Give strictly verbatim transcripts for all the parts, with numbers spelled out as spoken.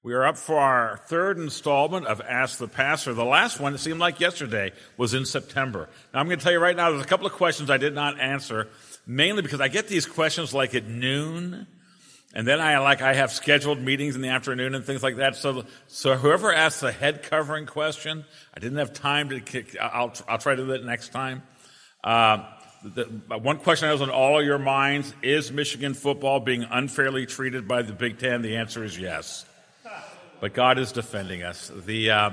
We are up for our third installment of Ask the Pastor. The last one, it seemed like yesterday, was in September. Now, I'm going to tell you right now, there's a couple of questions I did not answer, mainly because I get these questions like at noon, and then I like I have scheduled meetings in the afternoon and things like that. So, so whoever asked the head covering question, I didn't have time to kick. I'll I'll try to do that next time. Uh, the, one question that was on all of your minds: is Michigan football being unfairly treated by the Big Ten? The answer is yes. But God is defending us. The uh,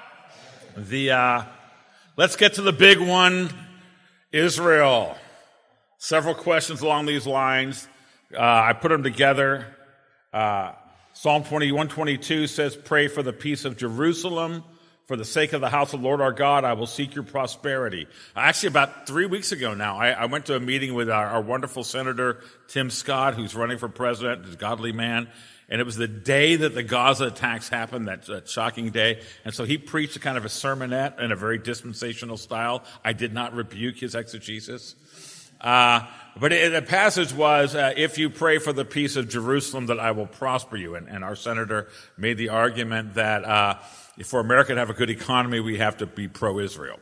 the uh, let's get to the big one, Israel. Several questions along these lines. Uh, I put them together. Uh, Psalm twenty-one twenty-two says, "Pray for the peace of Jerusalem. For the sake of the house of the Lord our God, I will seek your prosperity." Actually, about three weeks ago now, I, I went to a meeting with our, our wonderful Senator Tim Scott, who's running for president, he's a godly man. And it was the day that the Gaza attacks happened, that, that shocking day. And so he preached a kind of a sermonette in a very dispensational style. I did not rebuke his exegesis. Uh, but it, the passage was, uh, if you pray for the peace of Jerusalem, that I will prosper you. And, and our senator made the argument that uh, for America to have a good economy, we have to be pro-Israel.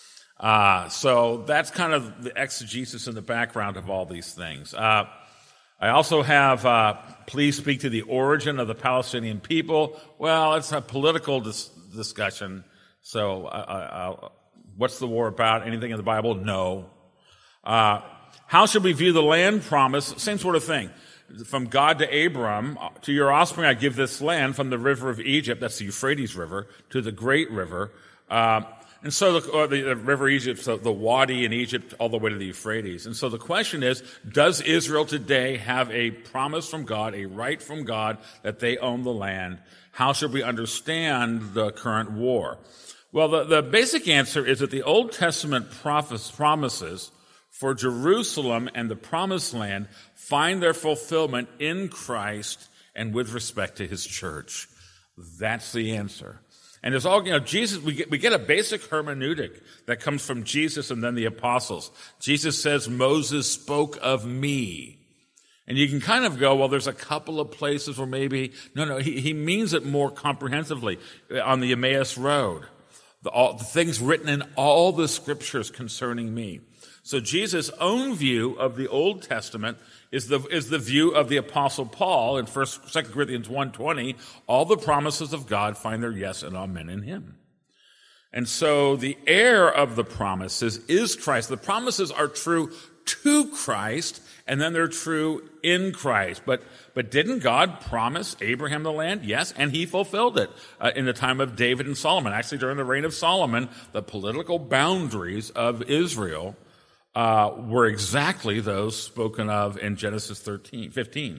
Uh, so that's kind of the exegesis in the background of all these things. Uh, I also have, uh, please speak to the origin of the Palestinian people. Well, it's a political dis- discussion. So uh, uh, what's the war about? Anything in the Bible? No. Uh, how should we view the land promise? Same sort of thing. From God to Abram, to your offspring I give this land, from the river of Egypt, that's the Euphrates River, to the great river. Uh, And so the, or the, the river Egypt, so the Wadi in Egypt, all the way to the Euphrates. And so the question is, does Israel today have a promise from God, a right from God that they own the land? How should we understand the current war? Well, the, the basic answer is that the Old Testament prophes, promises for Jerusalem and the Promised Land find their fulfillment in Christ and with respect to his church. That's the answer. And there's all, you know, Jesus, we get, we get a basic hermeneutic that comes from Jesus and then the apostles. Jesus says, Moses spoke of me. And you can kind of go, well, there's a couple of places where maybe, no, no, he, he means it more comprehensively on the Emmaus Road. The, all, the things written in all the scriptures concerning me. So Jesus' own view of the Old Testament is the is the view of the Apostle Paul in First, Second Corinthians one twenty. All the promises of God find their yes and amen in him. And so the heir of the promises is Christ. The promises are true to Christ, and then they're true in Christ. But but didn't God promise Abraham the land? Yes, and he fulfilled it uh, in the time of David and Solomon. Actually, during the reign of Solomon, the political boundaries of Israel Uh, were exactly those spoken of in Genesis thirteen, fifteen.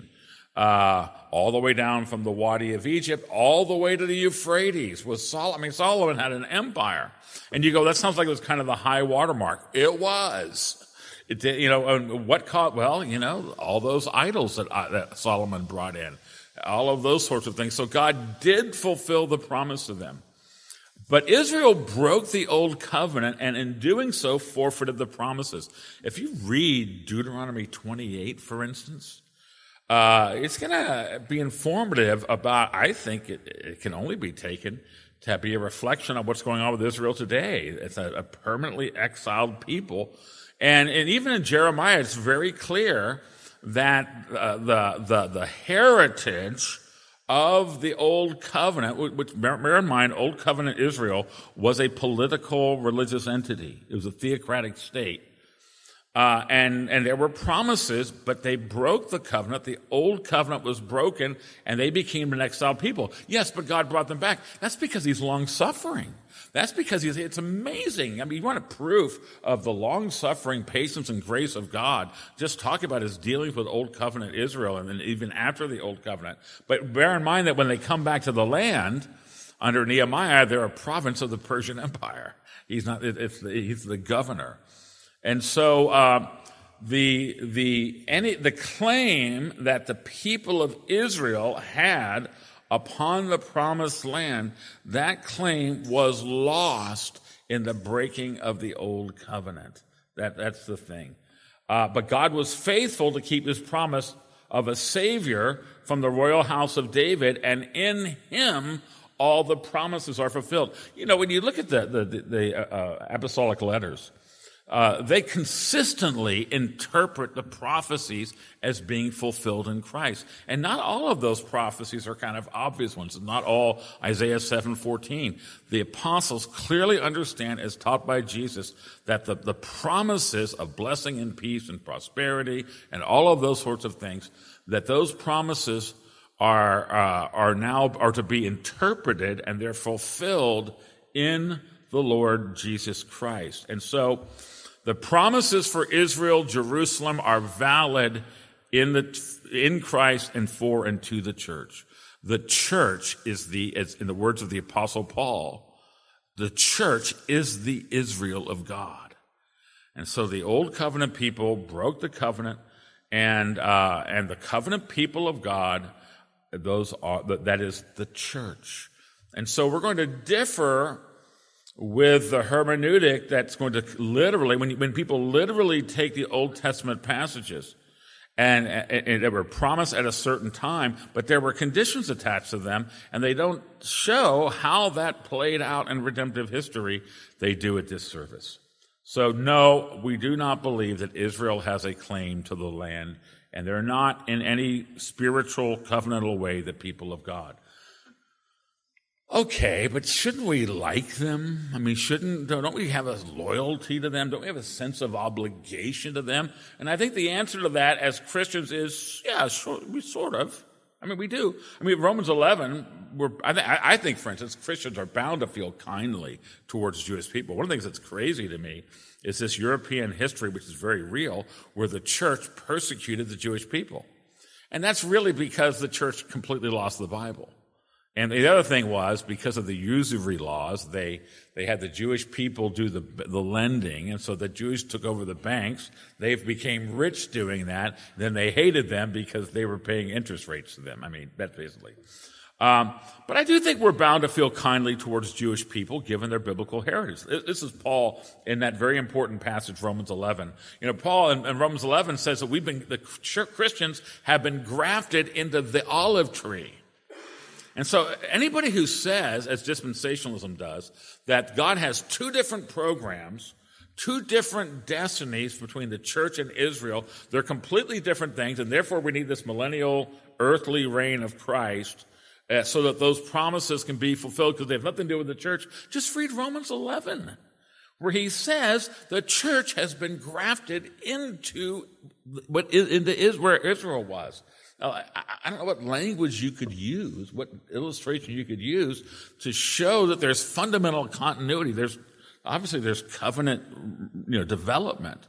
Uh, all the way down from the Wadi of Egypt, all the way to the Euphrates. Was Sol- I mean, Solomon had an empire. And you go, that sounds like it was kind of the high watermark. It was. It did, you know, and what caught, well, you know, all those idols that, uh, that Solomon brought in. All of those sorts of things. So God did fulfill the promise to them. But Israel broke the old covenant, and in doing so, forfeited the promises. If you read Deuteronomy twenty-eight, for instance, uh, it's going to be informative about, I think it, it can only be taken to be a reflection of what's going on with Israel today. It's a, a permanently exiled people. And, and even in Jeremiah, it's very clear that uh, the, the, the heritage of the Old Covenant, which, bear in mind, Old Covenant Israel was a political religious entity. It was a theocratic state. Uh, and, and there were promises, but they broke the covenant. The Old Covenant was broken, and they became an exiled people. Yes, but God brought them back. That's because he's long-suffering. That's because he's, it's amazing. I mean, you want a proof of the long-suffering patience and grace of God. Just talk about his dealings with Old Covenant Israel and then even after the Old Covenant. But bear in mind that when they come back to the land, under Nehemiah, they're a province of the Persian Empire. He's not, it's the, he's the governor. And so, uh, the, the, any, the claim that the people of Israel had upon the promised land, that claim was lost in the breaking of the old covenant. That, that's the thing. Uh, but God was faithful to keep his promise of a Savior from the royal house of David, and in him all the promises are fulfilled. You know, when you look at the, the, the uh, apostolic letters, uh, they consistently interpret the prophecies as being fulfilled in Christ. And not all of those prophecies are kind of obvious ones. Not all Isaiah seven fourteen. The apostles clearly understand, as taught by Jesus, that the, the promises of blessing and peace and prosperity and all of those sorts of things, that those promises are uh, are now are to be interpreted, and they're fulfilled in the Lord Jesus Christ. And so the promises for Israel, Jerusalem, are valid in the in Christ and for and to the church. The church is the, as in the words of the Apostle Paul, the church is the Israel of God. And so the old covenant people broke the covenant, and uh, and the covenant people of God, those are that is the church. And so we're going to differ with the hermeneutic that's going to literally, when when people literally take the Old Testament passages and, and, and they were promised at a certain time, but there were conditions attached to them, and they don't show how that played out in redemptive history, they do a disservice. So no, we do not believe that Israel has a claim to the land, and they're not in any spiritual, covenantal way the people of God. Okay, but shouldn't we like them? I mean, shouldn't, don't we have a loyalty to them? Don't we have a sense of obligation to them? And I think the answer to that as Christians is, yeah, sort, we sort of. I mean, we do. I mean, Romans eleven, we're, I, th- I think, for instance, Christians are bound to feel kindly towards Jewish people. One of the things that's crazy to me is this European history, which is very real, where the church persecuted the Jewish people. And that's really because the church completely lost the Bible. And the other thing was, because of the usury laws, they they had the Jewish people do the the lending, and so the Jews took over the banks. They became rich doing that. Then they hated them because they were paying interest rates to them. I mean, that's basically. Um, but I do think we're bound to feel kindly towards Jewish people, given their biblical heritage. This is Paul in that very important passage, Romans eleven. You know, Paul in, in Romans eleven says that we've been the Christians have been grafted into the olive tree. And so anybody who says, as dispensationalism does, that God has two different programs, two different destinies between the church and Israel, they're completely different things, and therefore we need this millennial earthly reign of Christ uh, so that those promises can be fulfilled because they have nothing to do with the church. Just read Romans eleven, where he says the church has been grafted into what into is where Israel was. Now, I, I don't know what language you could use, what illustration you could use to show that there's fundamental continuity. There's obviously there's covenant, you know, development,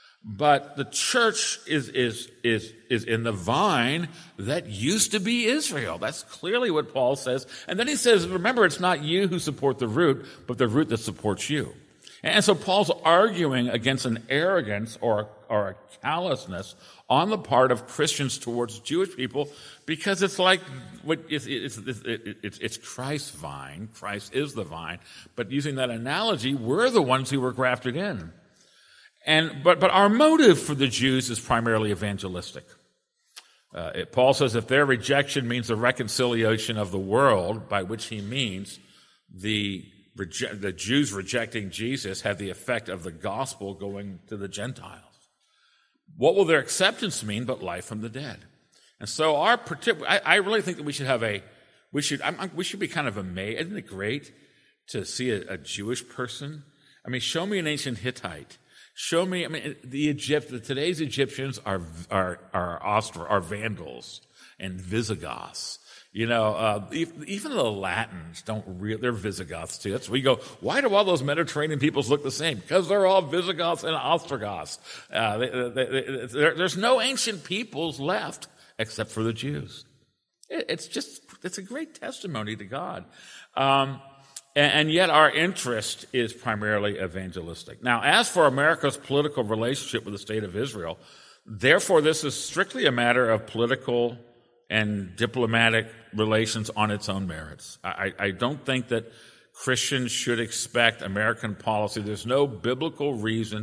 but the church is is is is in the vine that used to be Israel. That's clearly what Paul says. And then he says, remember, it's not you who support the root, but the root that supports you. And so Paul's arguing against an arrogance or or a callousness on the part of Christians towards Jewish people, because it's like what it's, it's, it's, it's Christ's vine. Christ is the vine. But using that analogy, we're the ones who were grafted in. And but but our motive for the Jews is primarily evangelistic. Uh, it, Paul says if their rejection means the reconciliation of the world, by which he means the reje- the Jews rejecting Jesus had the effect of the gospel going to the Gentiles. What will their acceptance mean but life from the dead? And so our particular, I, I really think that we should have a, we should, I'm, I'm, we should be kind of amazed. Isn't it great to see a, a Jewish person? I mean, show me an ancient Hittite. Show me, I mean, the Egypt, today's Egyptians are, are, are Austro, are Vandals and Visigoths. You know, uh, even the Latins don't really, they're Visigoths too. That's we go, why do all those Mediterranean peoples look the same? Because they're all Visigoths and Ostrogoths. Uh, they, they, they, there, there's no ancient peoples left except for the Jews. It, it's just, it's a great testimony to God. Um, and, and yet our interest is primarily evangelistic. Now, as for America's political relationship with the state of Israel, therefore this is strictly a matter of political and diplomatic relations on its own merits. I, I don't think that Christians should expect American policy. There's no biblical reason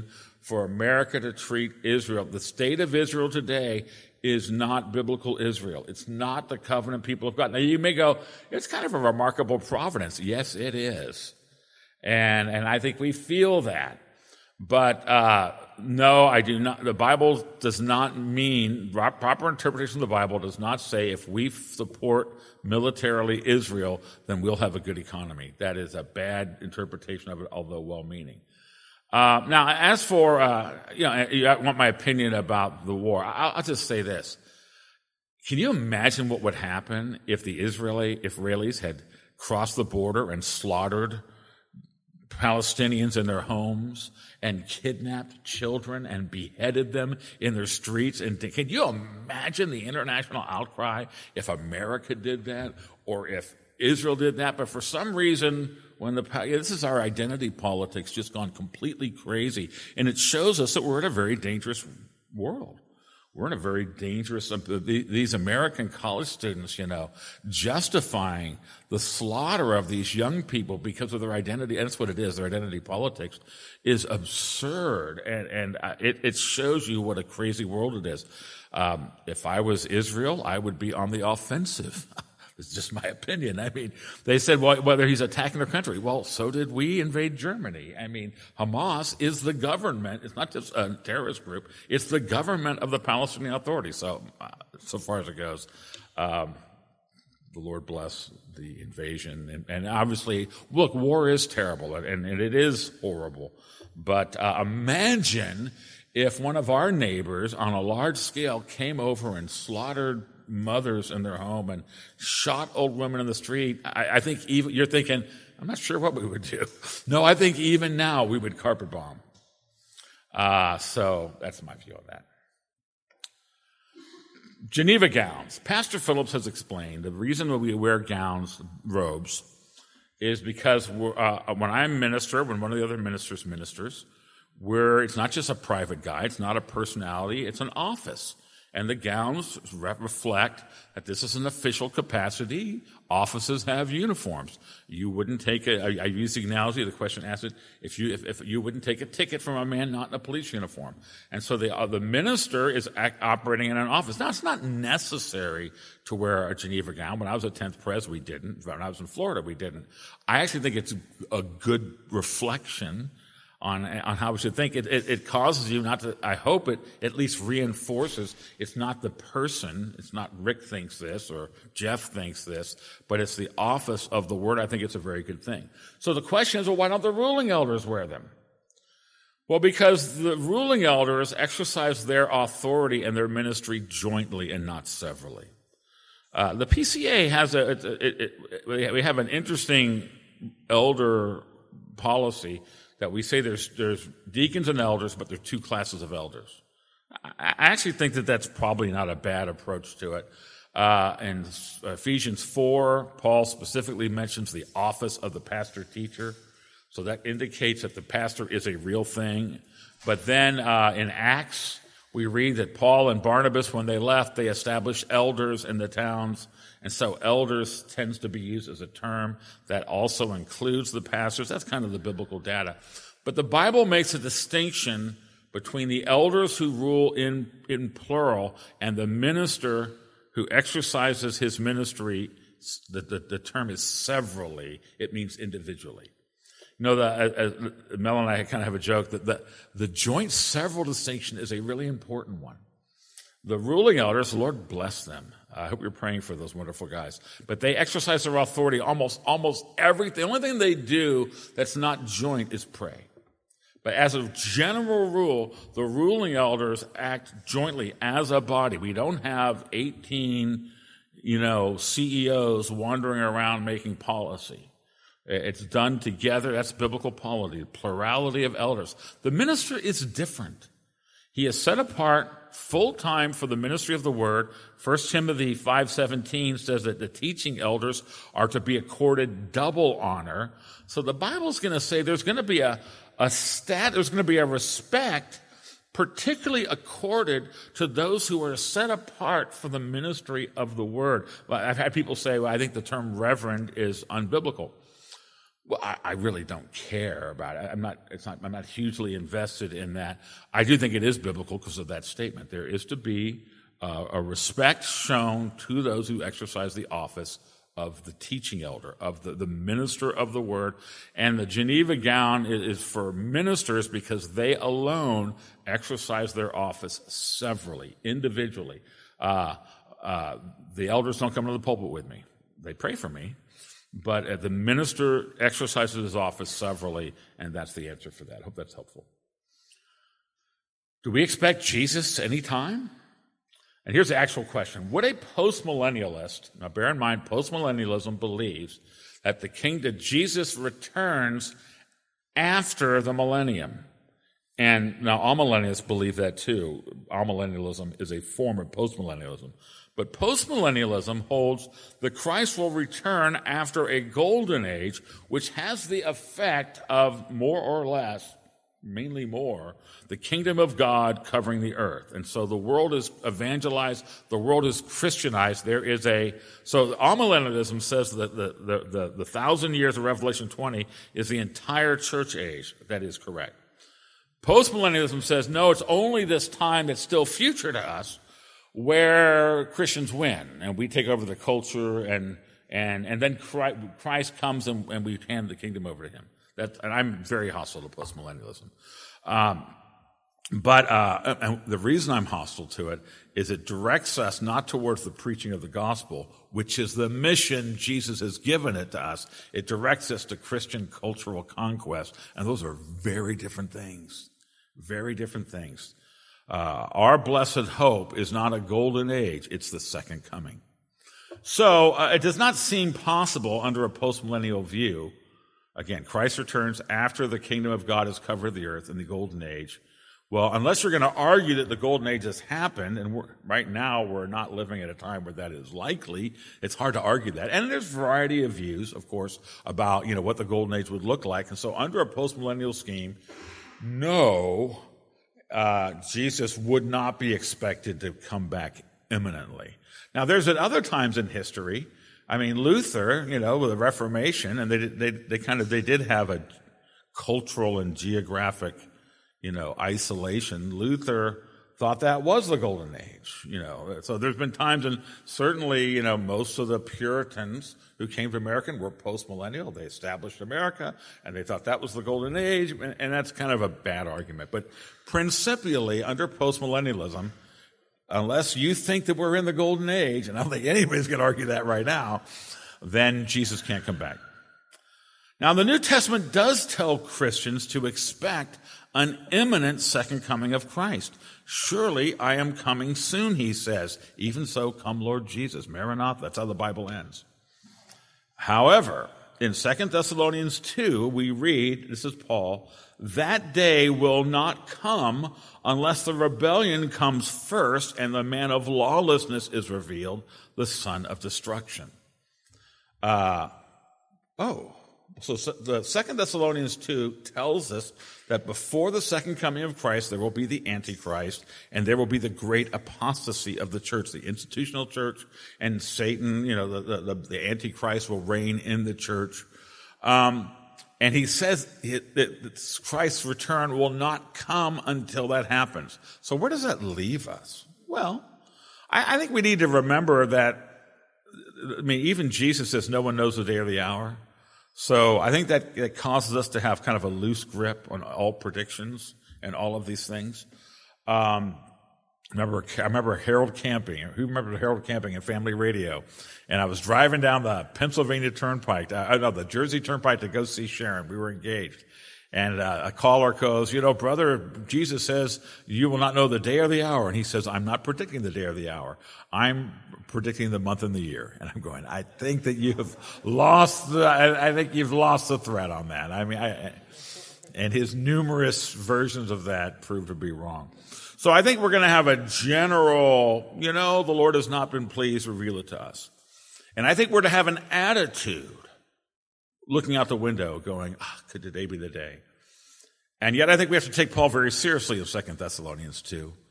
for America to treat Israel. The state of Israel today is not biblical Israel. It's not the covenant people of God. Now you may go, it's kind of a remarkable providence. Yes, it is. And, and I think we feel that. But, uh, no, I do not. The Bible does not mean, proper interpretation of the Bible does not say if we support militarily Israel, then we'll have a good economy. That is a bad interpretation of it, although well-meaning. Uh, now, as for, uh, you know, you want my opinion about the war. I'll, I'll just say this. Can you imagine what would happen if the Israeli, Israelis had crossed the border and slaughtered Palestinians in their homes and kidnapped children and beheaded them in their streets? And can you imagine the international outcry if America did that or if Israel did that? But for some reason, when the this is our identity politics just gone completely crazy, and it shows us that we're in a very dangerous world. We're in a very dangerous, these American college students, you know, justifying the slaughter of these young people because of their identity, and that's what it is, their identity politics, is absurd. And, and it, it shows you what a crazy world it is. Um, if I was Israel, I would be on the offensive. It's just my opinion. I mean, they said, well, whether he's attacking their country. Well, so did we invade Germany. I mean, Hamas is the government. It's not just a terrorist group. It's the government of the Palestinian Authority. So, uh, so far as it goes, um, the Lord bless the invasion. And, and obviously, look, war is terrible, and, and it is horrible. But uh, imagine if one of our neighbors on a large scale came over and slaughtered mothers in their home and shot old women in the street. I, I think even, you're thinking, I'm not sure what we would do. No, I think even now we would carpet bomb. Uh, so that's my view on that. Geneva gowns. Pastor Phillips has explained the reason that we wear gowns, robes, is because we're, uh, when I minister, when one of the other ministers ministers, we're, it's not just a private guy, it's not a personality, it's an office. And the gowns reflect that this is an official capacity. Offices have uniforms. You wouldn't take a, I, I use the analogy, the question asked it, if you, if, if you wouldn't take a ticket from a man not in a police uniform. And so the, uh, the minister is act, operating in an office. Now, it's not necessary to wear a Geneva gown. When I was at tenth Pres, we didn't. When I was in Florida, we didn't. I actually think it's a good reflection on on how we should think. It, it, it causes you not to, I hope it at least reinforces it's not the person, it's not Rick thinks this or Jeff thinks this, but it's the office of the word. I think it's a very good thing. So the question is, well, why don't the ruling elders wear them? Well, because the ruling elders exercise their authority and their ministry jointly and not severally. Uh, the P C A has a, it, it, it, we have an interesting elder policy that we say there's, there's deacons and elders, but there are two classes of elders. I actually think that that's probably not a bad approach to it. Uh, in Ephesians four, Paul specifically mentions the office of the pastor-teacher. So that indicates that the pastor is a real thing. But then uh, in Acts, we read that Paul and Barnabas, when they left, they established elders in the towns. And so elders tends to be used as a term that also includes the pastors. That's kind of the biblical data. But the Bible makes a distinction between the elders who rule in, in plural and the minister who exercises his ministry. The, the, the term is severally. It means individually. You know, the, uh, uh, Mel and I kind of have a joke that the, the joint several distinction is a really important one. The ruling elders, the Lord bless them. I hope you're praying for those wonderful guys. But they exercise their authority almost, almost everything. The only thing they do that's not joint is pray. But as a general rule, the ruling elders act jointly as a body. We don't have eighteen, you know, C E Os wandering around making policy. It's done together. That's biblical polity, plurality of elders. The minister is different. He is set apart full-time for the ministry of the word. First Timothy five seventeen says that the teaching elders are to be accorded double honor. So the Bible's going to say there's going to be a, a stat, there's going to be a respect particularly accorded to those who are set apart for the ministry of the word. I've had people say, well, I think the term reverend is unbiblical. Well, I, I really don't care about it. I'm not, it's not, I'm not hugely invested in that. I do think it is biblical because of that statement. There is to be uh, a respect shown to those who exercise the office of the teaching elder, of the, the minister of the word. And the Geneva gown is, is for ministers because they alone exercise their office severally, individually. Uh, uh, the elders don't come to the pulpit with me. They pray for me. But uh, the minister exercises his office severally, and that's the answer for that. I hope that's helpful. Do we expect Jesus any time? And here's the actual question. Would a postmillennialist, now bear in mind, postmillennialism believes that the king, that Jesus returns after the millennium. And now amillennialists believe that too. Amillennialism is a form of postmillennialism. But postmillennialism holds that Christ will return after a golden age, which has the effect of more or less, mainly more, the kingdom of God covering the earth. And so the world is evangelized, the world is Christianized. There is a, so amillennialism says that the, the, the, the thousand years of Revelation twenty is the entire church age. That is correct. Postmillennialism says, no, it's only this time that's still future to us where Christians win and we take over the culture and, and, and then Christ comes and, and we hand the kingdom over to him. That, and I'm very hostile to postmillennialism. Um, but uh, and the reason I'm hostile to it is it directs us not towards the preaching of the gospel, which is the mission Jesus has given it to us. It directs us to Christian cultural conquest, and those are very different things. Very different things. Uh, our blessed hope is not a golden age, it's the second coming. So uh, it does not seem possible under a postmillennial view. Again, Christ returns after the kingdom of God has covered the earth in the golden age. Well, unless you're going to argue that the golden age has happened, and we're, right now we're not living at a time where that is likely, it's hard to argue that. And there's a variety of views, of course, about, you know, what the golden age would look like. And so under a postmillennial scheme, no, uh, Jesus would not be expected to come back imminently. Now, there's at other times in history, I mean, Luther, you know, with the Reformation, and they they they kind of they did have a cultural and geographic, you know, isolation. Luther thought that was the golden age, you know. So there's been times, and certainly, you know, most of the Puritans who came to America were post-millennial. They established America, and they thought that was the golden age, and, and that's kind of a bad argument. But principially, under post-millennialism, unless you think that we're in the golden age, and I don't think anybody's going to argue that right now, then Jesus can't come back. Now, the New Testament does tell Christians to expect an imminent second coming of Christ. Surely I am coming soon, he says. Even so, come Lord Jesus. Maranatha, that's how the Bible ends. However, in Second Thessalonians two, we read, this is Paul, that day will not come unless the rebellion comes first and the man of lawlessness is revealed, the son of destruction. Uh, oh, so the Second Thessalonians two tells us that before the second coming of Christ, there will be the Antichrist, and there will be the great apostasy of the church, the institutional church, and Satan, you know, the, the, the Antichrist will reign in the church. Um, and he says that Christ's return will not come until that happens. So where does that leave us? Well, I, I think we need to remember that, I mean, even Jesus says no one knows the day or the hour. So I think that it causes us to have kind of a loose grip on all predictions and all of these things. Um, remember, I remember Harold Camping. Who remembers Harold Camping and Family Radio? And I was driving down the Pennsylvania Turnpike, I know the Jersey Turnpike to go see Sharon. We were engaged. And uh, a caller goes, you know, brother, Jesus says you will not know the day or the hour. And he says, I'm not predicting the day or the hour. I'm predicting the month and the year. And I'm going, I think that you've lost the, I, I think you've lost the thread on that. I mean, I, and his numerous versions of that proved to be wrong. So I think we're going to have a general, you know, the Lord has not been pleased, reveal it to us. And I think we're to have an attitude looking out the window going, ah, could today be the day? And yet I think we have to take Paul very seriously in Second Thessalonians two.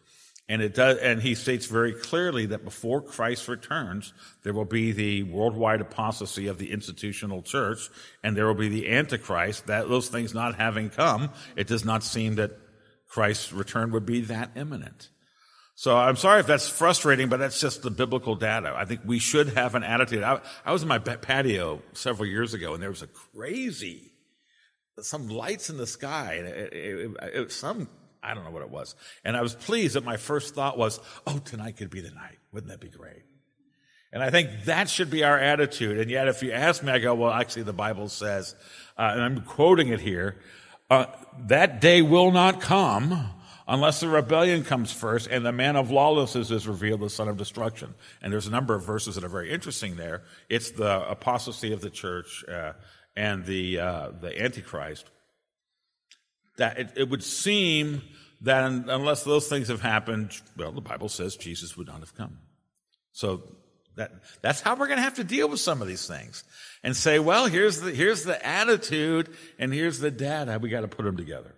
And it does, and he states very clearly that before Christ returns, there will be the worldwide apostasy of the institutional church, and there will be the Antichrist. That those things not having come, it does not seem that Christ's return would be that imminent. So I'm sorry if that's frustrating, but that's just the biblical data. I think we should have an attitude. I, I was in my patio several years ago, and there was a crazy, some lights in the sky, and it, it, it, it, some. I don't know what it was. And I was pleased that my first thought was, oh, tonight could be the night. Wouldn't that be great? And I think that should be our attitude. And yet if you ask me, I go, well, actually the Bible says, uh, and I'm quoting it here, uh, that day will not come unless the rebellion comes first and the man of lawlessness is revealed, the son of destruction. And there's a number of verses that are very interesting there. It's the apostasy of the church uh, and the uh, the Antichrist. That it, it would seem that unless those things have happened, well, the Bible says Jesus would not have come. So that that's how we're going to have to deal with some of these things and say, well, here's the here's the attitude and here's the data. We got to put them together.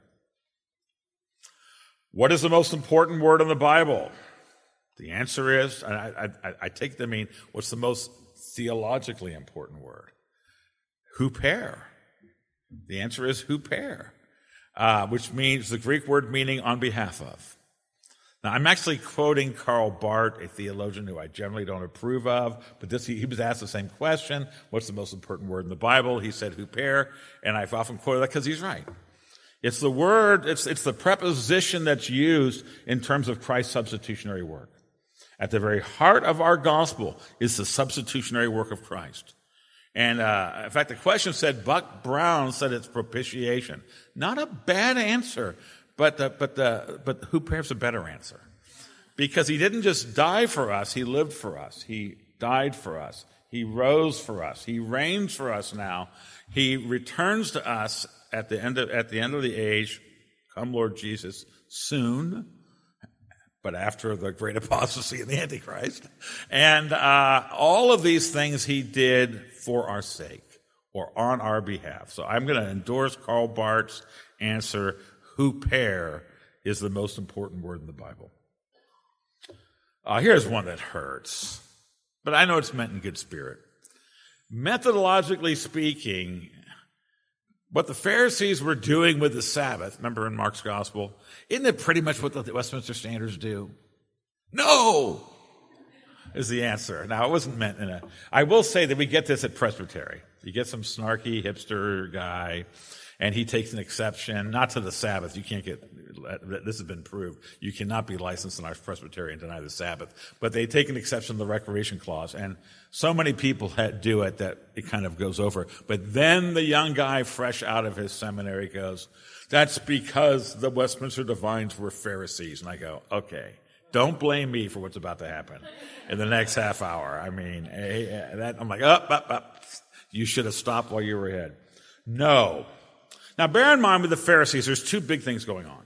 What is the most important word in the Bible? The answer is, and I, I, I take the mean, what's the most theologically important word? Huper. The answer is huper. Uh, which means the Greek word meaning on behalf of. Now, I'm actually quoting Karl Barth, a theologian who I generally don't approve of, but this he, he was asked the same question, what's the most important word in the Bible? He said huper, and I've often quoted that because he's right. It's the word, it's, it's the preposition that's used in terms of Christ's substitutionary work. At the very heart of our gospel is the substitutionary work of Christ. And, uh, in fact, the question said, Buck Brown said it's propitiation. Not a bad answer, but the, but the, but who perhaps a better answer? Because he didn't just die for us, he lived for us. He died for us. He rose for us. He reigns for us now. He returns to us at the end of, at the end of the age. Come, Lord Jesus, soon. But after the great apostasy and the Antichrist. And uh all of these things he did for our sake or on our behalf. So I'm going to endorse Karl Barth's answer, huper is the most important word in the Bible. Uh, here's one that hurts, but I know it's meant in good spirit. Methodologically speaking, what the Pharisees were doing with the Sabbath, remember in Mark's gospel, isn't it pretty much what the Westminster Standards do? No, is the answer. Now, it wasn't meant in a, I will say that we get this at Presbytery. You get some snarky hipster guy, and he takes an exception, not to the Sabbath. You can't get, this has been proved. You cannot be licensed in our Presbytery and deny the Sabbath. But they take an exception to the recreation clause. And so many people do it that it kind of goes over. But then the young guy fresh out of his seminary goes, that's because the Westminster Divines were Pharisees. And I go, okay, don't blame me for what's about to happen in the next half hour. I mean, that, I'm like, up, up, up. You should have stopped while you were ahead. No. Now, bear in mind with the Pharisees, there's two big things going on.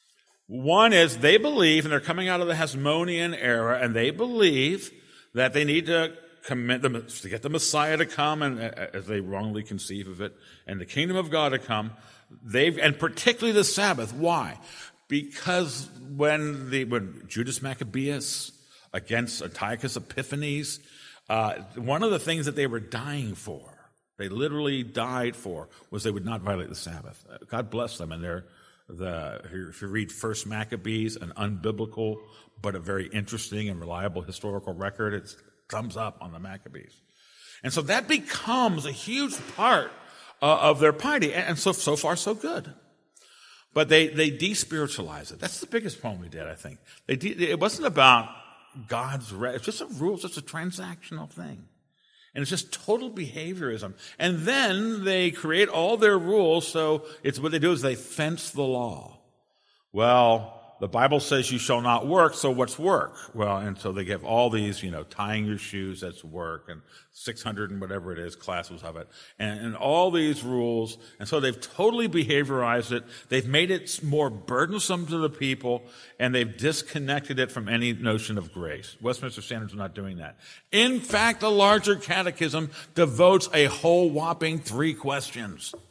One is they believe, and they're coming out of the Hasmonean era, and they believe that they need to commit them to get the Messiah to come, and as they wrongly conceive of it, and the kingdom of God to come. They've, and particularly the Sabbath. Why? Because when the when Judas Maccabeus against Antiochus Epiphanes, uh, one of the things that they were dying for, they literally died for, was they would not violate the Sabbath. God bless them. And they're, the, if you read First Maccabees, an unbiblical but a very interesting and reliable historical record, it's thumbs up on the Maccabees. And so that becomes a huge part uh, of their piety. And so, so far, so good. But they, they despiritualize it. That's the biggest problem we did, I think. They de- it wasn't about God's, re- it's just a rule, it's just a transactional thing. And it's just total behaviorism. And then they create all their rules, so it's what they do is they fence the law. Well, the Bible says you shall not work, so what's work? Well, and so they give all these, you know, tying your shoes, that's work, and six hundred and whatever it is, classes of it, and, and all these rules. And so they've totally behaviorized it. They've made it more burdensome to the people, and they've disconnected it from any notion of grace. Westminster Standards are not doing that. In fact, the larger catechism devotes a whole whopping three questions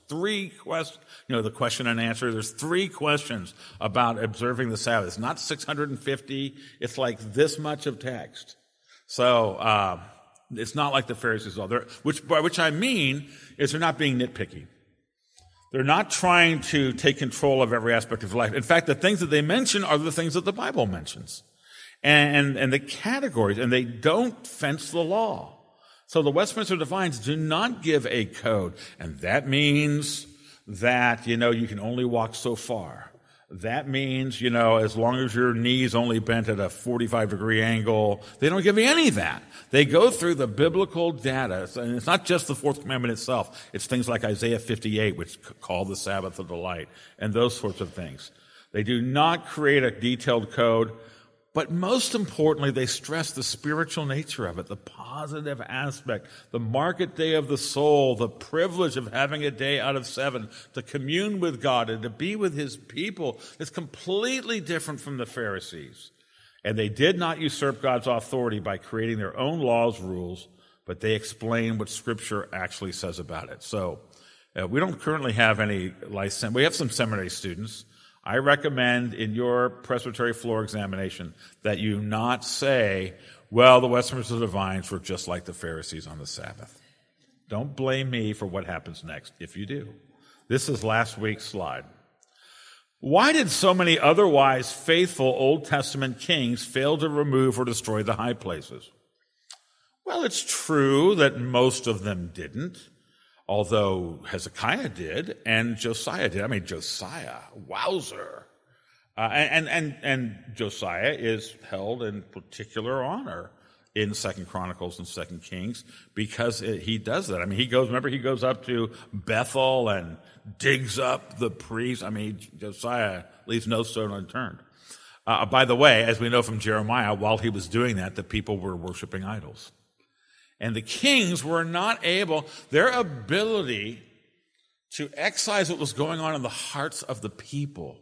three questions, you know, the question and answer. There's three questions about observing the Sabbath. It's not six hundred fifty. It's like this much of text. So, uh, it's not like the Pharisees all there, which, by which I mean is they're not being nitpicky. They're not trying to take control of every aspect of life. In fact, the things that they mention are the things that the Bible mentions. And, and the categories, and they don't fence the law. So the Westminster Divines do not give a code. And that means that, you know, you can only walk so far. That means, you know, as long as your knee's only bent at a forty-five degree angle, they don't give you any of that. They go through the biblical data, and it's not just the fourth commandment itself. It's things like Isaiah fifty-eight, which call the Sabbath a delight, and those sorts of things. They do not create a detailed code, but most importantly, they stress the spiritual nature of it, the positive aspect, the market day of the soul, the privilege of having a day out of seven to commune with God and to be with his people. It's completely different from the Pharisees. And they did not usurp God's authority by creating their own laws, rules, but they explain what Scripture actually says about it. So uh, we don't currently have any license. We have some seminary students. I recommend in your presbytery floor examination that you not say, well, the Westminster Divines were just like the Pharisees on the Sabbath. Don't blame me for what happens next if you do. This is last week's slide. Why did so many otherwise faithful Old Testament kings fail to remove or destroy the high places? Well, it's true that most of them didn't. Although Hezekiah did and Josiah did. I mean, Josiah, wowzer. Uh, and, and, and Josiah is held in particular honor in Second Chronicles and Second Kings because it, he does that. I mean, he goes, remember, he goes up to Bethel and digs up the priests. I mean, Josiah leaves no stone unturned. Uh, by the way, as we know from Jeremiah, while he was doing that, the people were worshiping idols. And the kings were not able, their ability to excise what was going on in the hearts of the people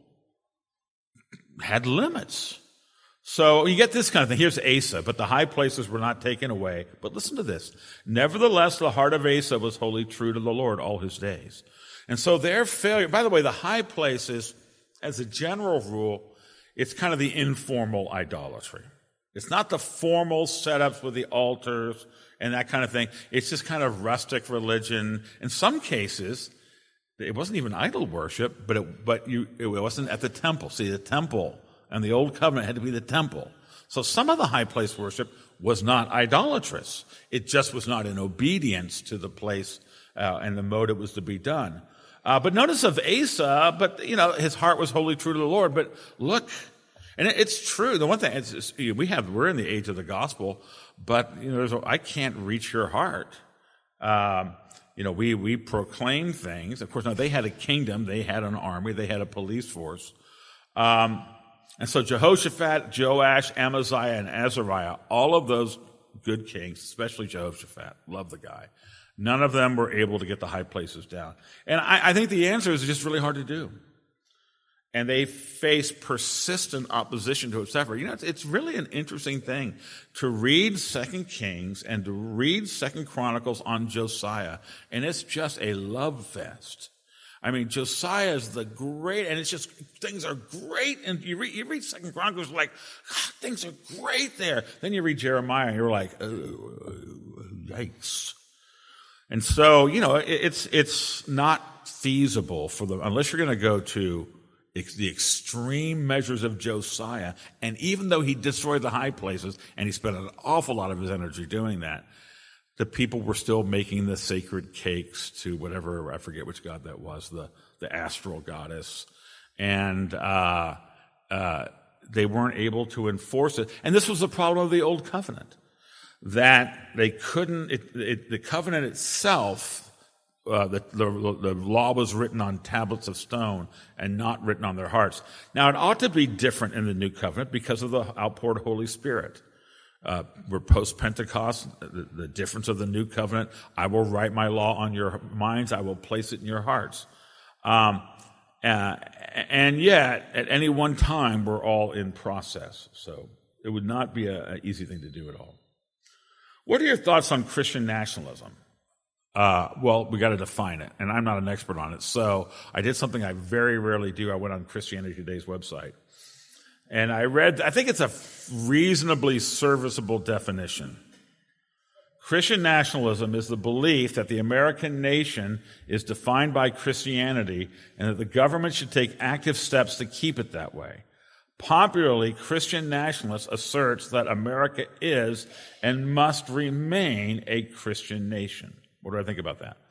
had limits. So you get this kind of thing. Here's Asa, but the high places were not taken away. But listen to this. Nevertheless, the heart of Asa was wholly true to the Lord all his days. And so their failure, by the way, the high places, as a general rule, it's kind of the informal idolatry. It's not the formal setups with the altars and that kind of thing. It's just kind of rustic religion. In some cases, it wasn't even idol worship, but it, but you, it wasn't at the temple. See, the temple and the Old Covenant had to be the temple. So some of the high place worship was not idolatrous. It just was not in obedience to the place uh, and the mode it was to be done. Uh, but notice of Asa, but, you know, his heart was wholly true to the Lord. But look, and it, it's true. The one thing, it's, it's, we have, we're in the age of the gospel, but, you know, there's a, I can't reach your heart. Um, you know, we, we proclaim things. Of course, now they had a kingdom, they had an army, they had a police force. Um, and so Jehoshaphat, Joash, Amaziah, and Azariah, all of those good kings, especially Jehoshaphat, love the guy. None of them were able to get the high places down. And I, I think the answer is just really hard to do. And they face persistent opposition to it. You know, it's, it's really an interesting thing to read Second Kings and to read Second Chronicles on Josiah, and it's just a love fest. I mean, Josiah is the great, and it's just, things are great, and you read, you read Second Chronicles, like, God, things are great there. Then you read Jeremiah, and you're like, oh, yikes. And so, you know, it, it's it's not feasible for them, unless you're going to go to the extreme measures of Josiah, and even though he destroyed the high places, and he spent an awful lot of his energy doing that, the people were still making the sacred cakes to whatever, I forget which god that was, the, the astral goddess, and uh, uh, they weren't able to enforce it. And this was the problem of the Old Covenant, that they couldn't, it, it, the covenant itself, Uh, the, the, the law was written on tablets of stone and not written on their hearts. Now, it ought to be different in the New Covenant because of the outpoured Holy Spirit. Uh, we're post-Pentecost, the, the difference of the New Covenant. I will write my law on your minds. I will place it in your hearts. Um, uh, and yet, at any one time, we're all in process. So it would not be an easy thing to do at all. What are your thoughts on Christian nationalism? Uh, well, we got to define it, and I'm not an expert on it. So I did something I very rarely do. I went on Christianity Today's website, and I read, I think it's a reasonably serviceable definition. Christian nationalism is the belief that the American nation is defined by Christianity and that the government should take active steps to keep it that way. Popularly, Christian nationalists asserts that America is and must remain a Christian nation. What do I think about that?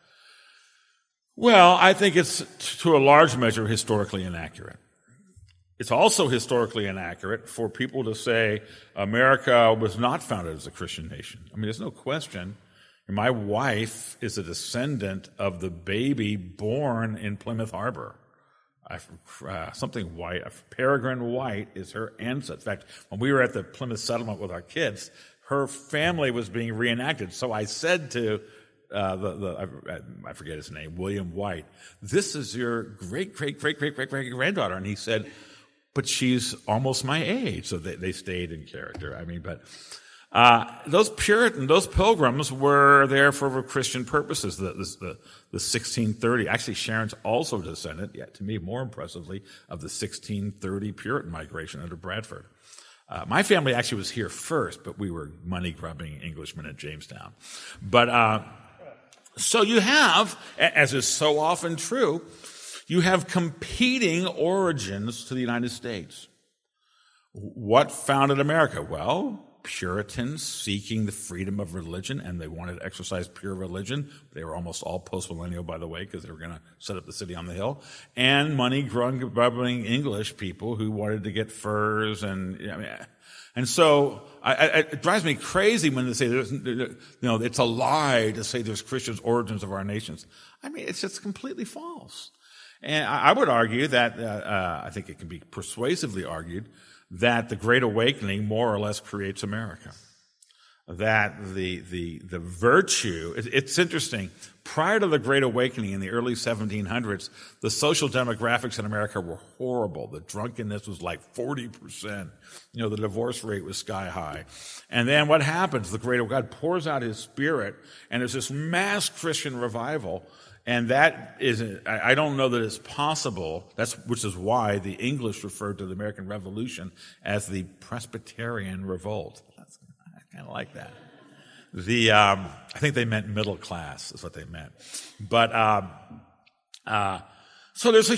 Well, I think it's, to a large measure, historically inaccurate. It's also historically inaccurate for people to say America was not founded as a Christian nation. I mean, there's no question. My wife is a descendant of the baby born in Plymouth Harbor. I, uh, something White, Peregrine White is her ancestor. In fact, when we were at the Plymouth settlement with our kids, her family was being reenacted. So I said to uh, the, the I, I forget his name, William White, "This is your great, great, great, great, great, great granddaughter." And he said, "But she's almost my age." So they, they stayed in character. I mean, but uh, those Puritan, those pilgrims were there for Christian purposes. The, the, the sixteen thirty, actually Sharon's also descendant, yet to me more impressively, of the sixteen thirty Puritan migration under Bradford. Uh, my family actually was here first, but we were money-grubbing Englishmen at Jamestown. But uh, so you have, as is so often true, you have competing origins to the United States. What founded America? Well, Puritans seeking the freedom of religion, and they wanted to exercise pure religion. They were almost all post-millennial, by the way, because they were going to set up the city on the hill. And money-grubbing English people who wanted to get furs, and I mean, and so I, I, it drives me crazy when they say there's, you know, it's a lie to say there's Christian origins of our nations. I mean, it's just completely false. And I would argue that, uh, uh, I think it can be persuasively argued, that the Great Awakening more or less creates America. That the, the, the virtue, it, it's interesting, prior to the Great Awakening in the early seventeen hundreds, the social demographics in America were horrible. The drunkenness was like forty percent. You know, the divorce rate was sky high. And then what happens? The Great God pours out His Spirit, and there's this mass Christian revival. And that is, I don't know that it's possible, that's, which is why the English referred to the American Revolution as the Presbyterian Revolt. That's, I kind of like that. The, um, I think they meant middle class, is what they meant. But, um, uh, so there's a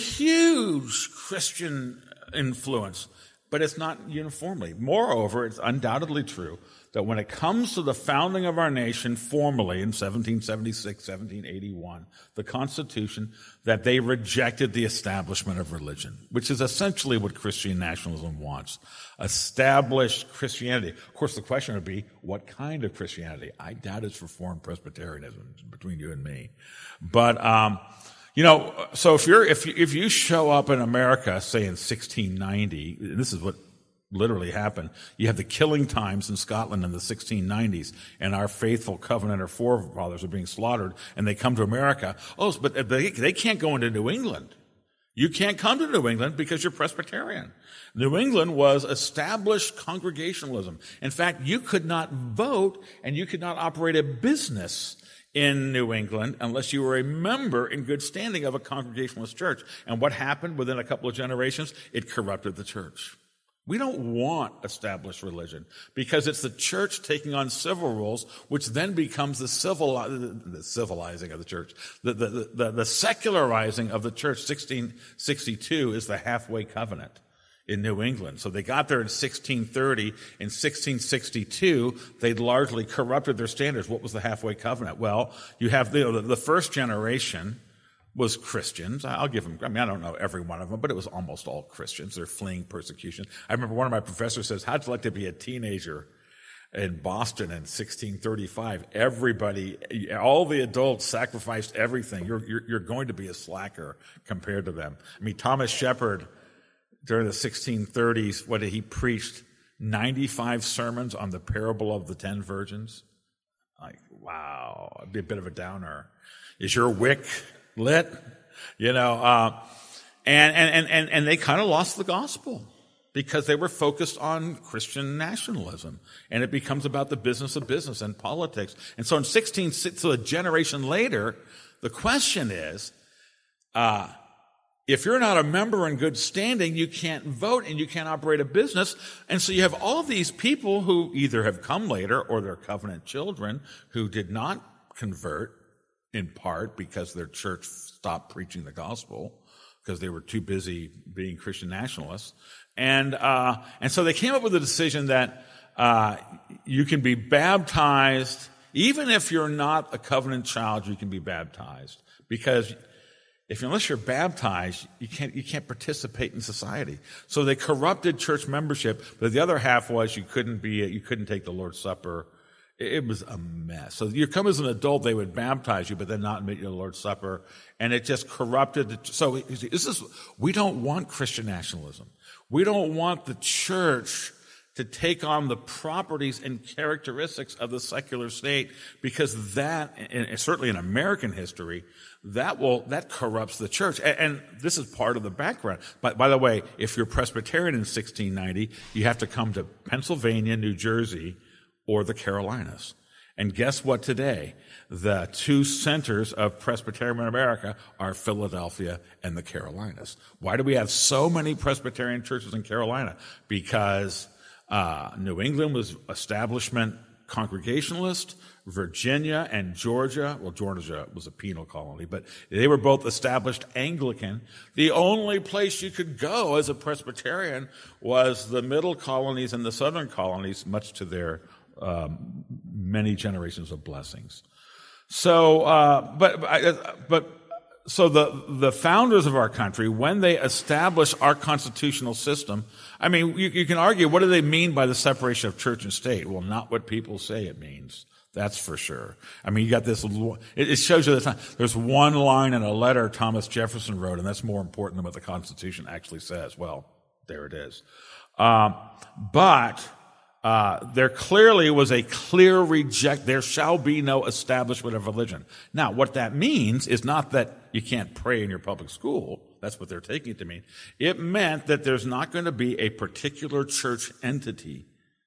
huge Christian influence, but it's not uniformly. Moreover, it's undoubtedly true that when it comes to the founding of our nation formally in seventeen seventy-six, seventeen eighty-one, the Constitution, that they rejected the establishment of religion, which is essentially what Christian nationalism wants. Established Christianity. Of course, the question would be, what kind of Christianity? I doubt it's Reformed Presbyterianism, between you and me. But, um, you know, so if you're, if you, if you show up in America, say in sixteen ninety, and this is what literally happened. You have the killing times in Scotland in the sixteen nineties, and our faithful Covenanter forefathers are being slaughtered, and they come to America. Oh, but they, they can't go into New England. You can't come to New England because you're Presbyterian. New England was established Congregationalism. In fact, you could not vote, and you could not operate a business in New England unless you were a member in good standing of a Congregationalist church. And what happened within a couple of generations? It corrupted the church. We don't want established religion because it's the church taking on civil rules, which then becomes the, civil, the civilizing of the church. The, the, the, the secularizing of the church. sixteen sixty-two is the halfway covenant in New England. So they got there in sixteen thirty. In sixteen sixty-two, they'd largely corrupted their standards. What was the halfway covenant? Well, you have the, the first generation was Christians. I'll give them, I mean, I don't know every one of them, but it was almost all Christians. They're fleeing persecution. I remember one of my professors says, how'd you like to be a teenager in Boston in sixteen thirty-five? Everybody, all the adults sacrificed everything. You're, you're, you're going to be a slacker compared to them. I mean, Thomas Shepard, during the sixteen thirties, what did he preached? ninety-five sermons on the parable of the ten virgins. Like, wow, it'd be a bit of a downer. Is your wick lit? You know, uh, and, and, and, and they kind of lost the gospel because they were focused on Christian nationalism. And it becomes about the business of business and politics. And so in sixteen, so a generation later, the question is, uh, if you're not a member in good standing, you can't vote and you can't operate a business. And so you have all these people who either have come later or they're covenant children who did not convert, in part because their church stopped preaching the gospel because they were too busy being Christian nationalists. And uh, and so they came up with a decision that uh, you can be baptized, even if you're not a covenant child, you can be baptized. Because if unless you're baptized, you can't you can't participate in society. So they corrupted church membership, but the other half was you couldn't be you couldn't take the Lord's Supper. It was a mess. So you come as an adult, they would baptize you, but then not admit you to the Lord's Supper, and it just corrupted. The, so this is we don't want Christian nationalism. We don't want the church to take on the properties and characteristics of the secular state, because that, and certainly in American history, that will that corrupts the church. And, and this is part of the background. But by the way, if you're Presbyterian in sixteen ninety, you have to come to Pennsylvania, New Jersey, or the Carolinas. And guess what today? The two centers of Presbyterian America are Philadelphia and the Carolinas. Why do we have so many Presbyterian churches in Carolina? Because uh, New England was establishment Congregationalist, Virginia and Georgia, well, Georgia was a penal colony, but they were both established Anglican. The only place you could go as a Presbyterian was the middle colonies and the southern colonies, much to their um, many generations of blessings. So, uh, but, but, so the, the founders of our country, when they established our constitutional system, I mean, you, you can argue, what do they mean by the separation of church and state? Well, not what people say it means. That's for sure. I mean, you got this, it shows you the time. There's one line in a letter Thomas Jefferson wrote, and that's more important than what the Constitution actually says. Well, there it is. Um, but, uh, there clearly was a clear reject, there shall be no establishment of religion. Now, what that means is not that you can't pray in your public school. That's what they're taking it to mean. It meant that there's not going to be a particular church entity,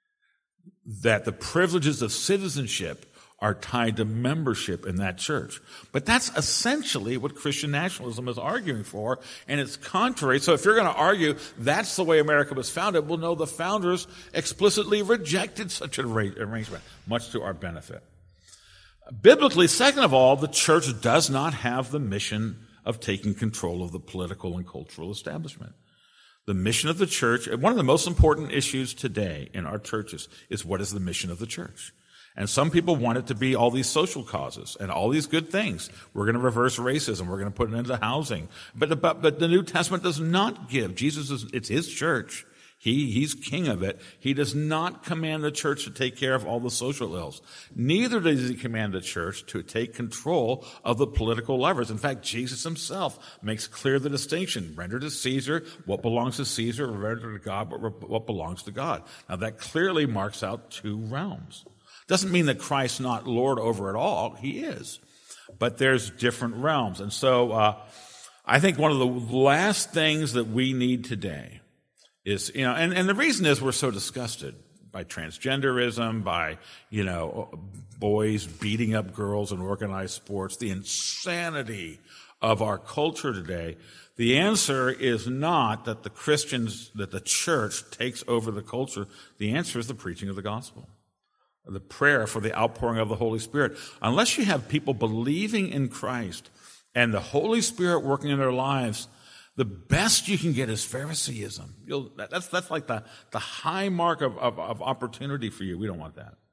that the privileges of citizenship are tied to membership in that church. But that's essentially what Christian nationalism is arguing for, and it's contrary. So if you're going to argue that's the way America was founded, well, no, the founders explicitly rejected such an arrangement, much to our benefit. Biblically, second of all, the church does not have the mission of taking control of the political and cultural establishment. The mission of the church, one of the most important issues today in our churches is what is the mission of the church. And some people want it to be all these social causes and all these good things. We're going to reverse racism. We're going to put an end to housing. But the, but the New Testament does not give. Jesus is, it's his church. He, he's king of it. He does not command the church to take care of all the social ills. Neither does he command the church to take control of the political levers. In fact, Jesus himself makes clear the distinction. Render to Caesar what belongs to Caesar, render to God what belongs to God. Now that clearly marks out two realms. Doesn't mean that Christ's not Lord over it all. He is. But there's different realms. And so, uh, I think one of the last things that we need today is, you know, and, and the reason is we're so disgusted by transgenderism, by, you know, boys beating up girls in organized sports, the insanity of our culture today. The answer is not that the Christians, that the church takes over the culture. The answer is the preaching of the gospel, the prayer for the outpouring of the Holy Spirit. Unless you have people believing in Christ and the Holy Spirit working in their lives, the best you can get is Phariseeism. You'll, that's, that's like the, the high mark of, of, of opportunity for you. We don't want that.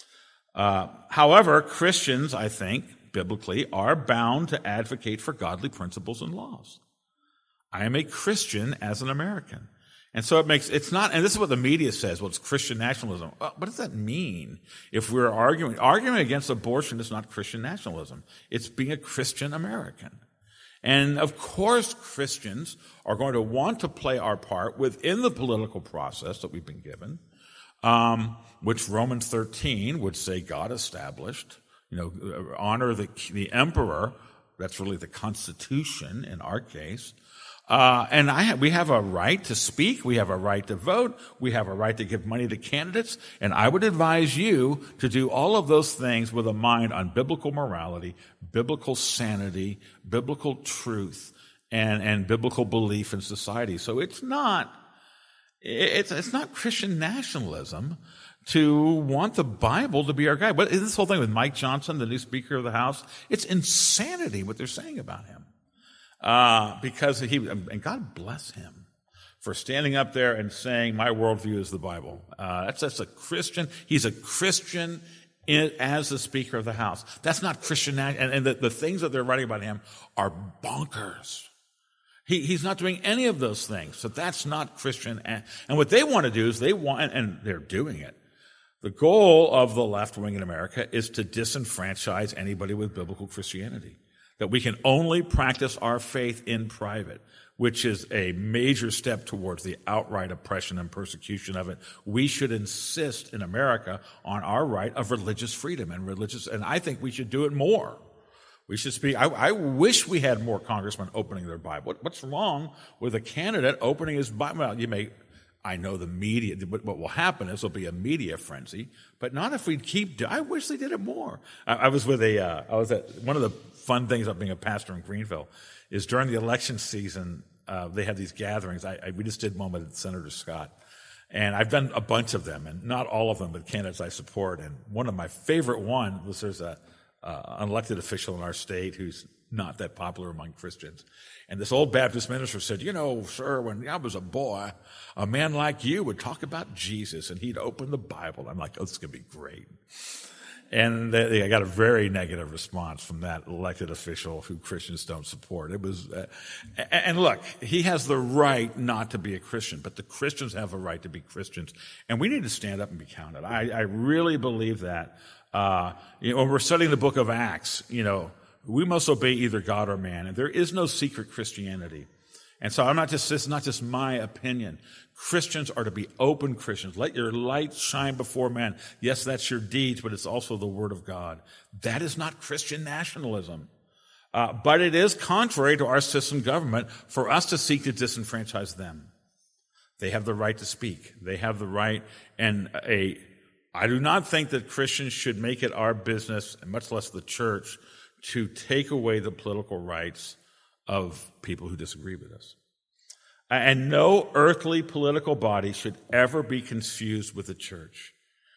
Uh, however, Christians, I think, biblically, are bound to advocate for godly principles and laws. I am a Christian as an American. And so it makes, it's not, and this is what the media says, well, it's Christian nationalism. Well, what does that mean? If we're arguing, arguing against abortion is not Christian nationalism. It's being a Christian American. And of course, Christians are going to want to play our part within the political process that we've been given, um, which Romans thirteen would say God established. You know, honor the, the emperor. That's really the Constitution in our case. Uh, and I have, we have a right to speak. We have a right to vote. We have a right to give money to candidates. And I would advise you to do all of those things with a mind on biblical morality, biblical sanity, biblical truth, and, and biblical belief in society. So it's not, it's, it's not Christian nationalism to want the Bible to be our guide. But this whole thing with Mike Johnson, the new Speaker of the House, it's insanity what they're saying about him. Uh, because he, and God bless him for standing up there and saying, my worldview is the Bible. Uh, that's, that's a Christian. He's a Christian in, as the Speaker of the House. That's not Christian. And, and the, the things that they're writing about him are bonkers. He, he's not doing any of those things. So that's not Christian. And, and what they want to do is they want, and they're doing it. The goal of the left wing in America is to disenfranchise anybody with biblical Christianity. That we can only practice our faith in private, which is a major step towards the outright oppression and persecution of it. We should insist in America on our right of religious freedom and religious, and I think we should do it more. We should speak. I, I wish we had more congressmen opening their Bible. What, what's wrong with a candidate opening his Bible? Well, you may. I know the media, what will happen is there'll be a media frenzy, but not if we keep, I wish they did it more. I, I was with a, uh, I was at, one of the fun things about being a pastor in Greenville is during the election season, uh, they have these gatherings. I, I, we just did one with Senator Scott, and I've done a bunch of them, and not all of them, but candidates I support. And one of my favorite one was there's a, uh, an elected official in our state who's not that popular among Christians. And this old Baptist minister said, you know, sir, when I was a boy, a man like you would talk about Jesus, and he'd open the Bible. I'm like, oh, this is going to be great. And they, I got a very negative response from that elected official who Christians don't support. It was, uh, and look, he has the right not to be a Christian, but the Christians have a right to be Christians. And we need to stand up and be counted. I, I really believe that. Uh, you know, when we're studying the book of Acts, you know, we must obey either God or man, and there is no secret Christianity. And so I'm not just, this is not just my opinion. Christians are to be open Christians. Let your light shine before men. Yes, that's your deeds, but it's also the Word of God. That is not Christian nationalism. Uh, but it is contrary to our system government for us to seek to disenfranchise them. They have the right to speak. They have the right, and a, I do not think that Christians should make it our business, and much less the church, to take away the political rights of people who disagree with us. And no earthly political body should ever be confused with the church.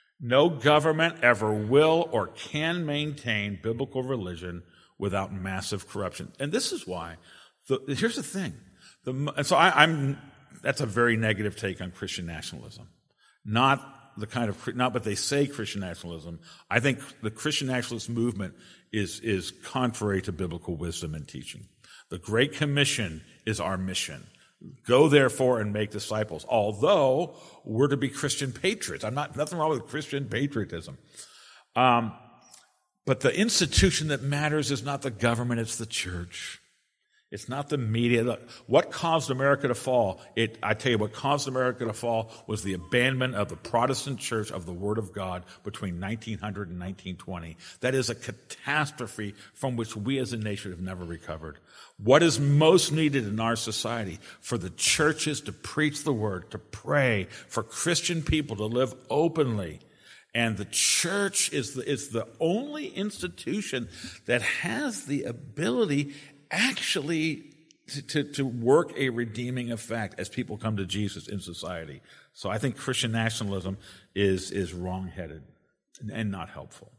No government ever will or can maintain biblical religion without massive corruption. And this is why. The, here's the thing. The, and so I, I'm. That's a very negative take on Christian nationalism. Not the kind of, not what they say Christian nationalism. I think the Christian nationalist movement is, is contrary to biblical wisdom and teaching. The Great Commission is our mission. Go therefore and make disciples. Although we're to be Christian patriots. I'm not, nothing wrong with Christian patriotism. Um, but the institution that matters is not the government, it's the church. It's not the media. Look, what caused America to fall? It, I tell you, what caused America to fall was the abandonment of the Protestant church of the Word of God between nineteen hundred and nineteen twenty. That is a catastrophe from which we as a nation have never recovered. What is most needed in our society? For the churches to preach the Word, to pray, for Christian people to live openly. And the church is the, is the only institution that has the ability actually to, to, to work a redeeming effect as people come to Jesus in society. So I think Christian nationalism is, is wrong-headed and, and not helpful.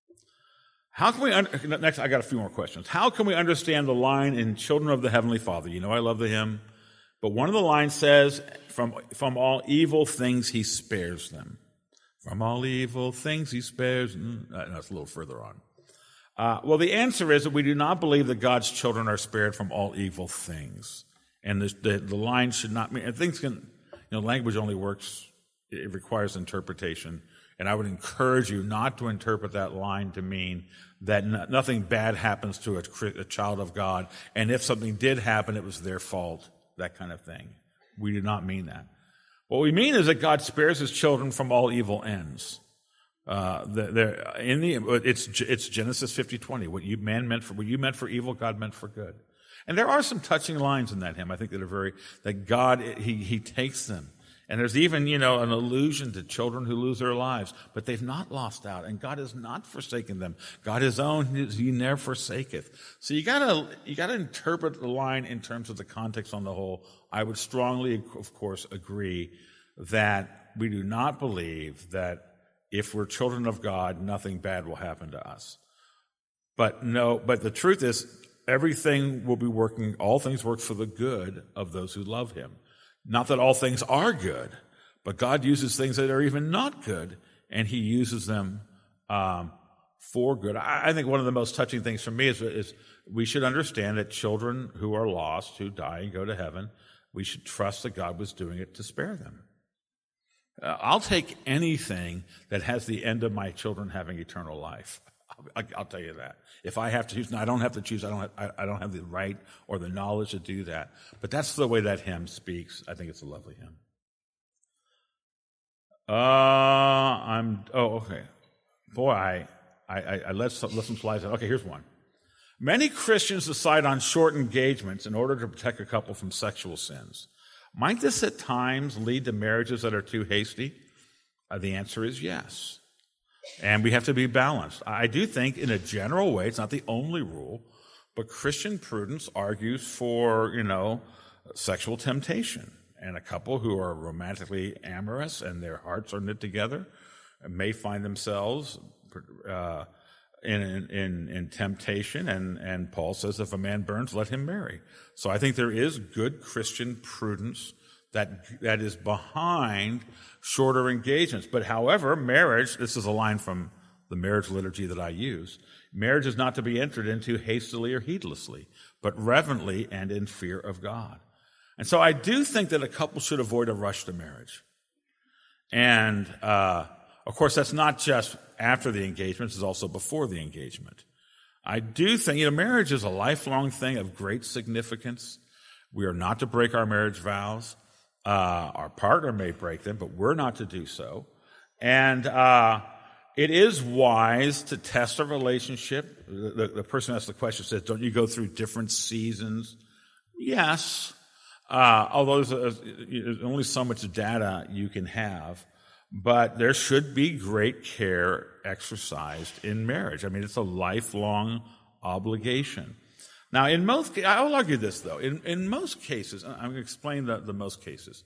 How can we, un- next I got a few more questions. How can we understand the line in Children of the Heavenly Father? You know I love the hymn, but one of the lines says, from, from all evil things he spares them. From all evil things he spares, mm, no, it's a little further on. Uh, well, the answer is that we do not believe that God's children are spared from all evil things. And the, the, the line should not mean, and things can, you know, language only works, it requires interpretation. And I would encourage you not to interpret that line to mean that no, nothing bad happens to a, a child of God. And if something did happen, it was their fault, that kind of thing. We do not mean that. What we mean is that God spares his children from all evil ends. Uh, the, in the, it's, it's Genesis fifty twenty. What you man meant for, what you meant for evil, God meant for good. And there are some touching lines in that hymn, I think, that are very, that God, he, he takes them. And there's even, you know, an allusion to children who lose their lives, but they've not lost out, and God has not forsaken them. God is own, he never forsaketh. So you gotta, you gotta interpret the line in terms of the context on the whole. I would strongly, of course, agree that we do not believe that if we're children of God, nothing bad will happen to us. But no, but the truth is, everything will be working, all things work for the good of those who love him. Not that all things are good, but God uses things that are even not good, and he uses them um, for good. I, I think one of the most touching things for me is, is we should understand that children who are lost, who die and go to heaven, we should trust that God was doing it to spare them. Uh, I'll take anything that has the end of my children having eternal life. I'll, I'll tell you that. If I have to choose, no, I don't have to choose. I don't have, I, I don't have the right or the knowledge to do that. But that's the way that hymn speaks. I think it's a lovely hymn. Uh, I'm, oh, okay. Boy, I, I, I let some, let some slides out. Okay, here's one. Many Christians decide on short engagements in order to protect a couple from sexual sins. Might this at times lead to marriages that are too hasty? Uh, the answer is yes. And we have to be balanced. I do think in a general way, it's not the only rule, but Christian prudence argues for, you know, sexual temptation. And a couple who are romantically amorous and their hearts are knit together may find themselves uh, in, in, in temptation. And, and Paul says, if a man burns, let him marry. So I think there is good Christian prudence that that is behind shorter engagements. But however, marriage, this is a line from the marriage liturgy that I use, marriage is not to be entered into hastily or heedlessly, but reverently and in fear of God. And so I do think that a couple should avoid a rush to marriage. And, uh, of course, that's not just after the engagement, it's also before the engagement. I do think, you know, marriage is a lifelong thing of great significance. We are not to break our marriage vows. Uh, our partner may break them, but we're not to do so. And uh, it is wise to test a relationship. The, the person who asked the question says, don't you go through different seasons? Yes, uh, although there's, a, there's only so much data you can have. But there should be great care exercised in marriage. I mean, it's a lifelong obligation. Now, in most, I will argue this, though. In, in most cases, I'm going to explain the, the most cases.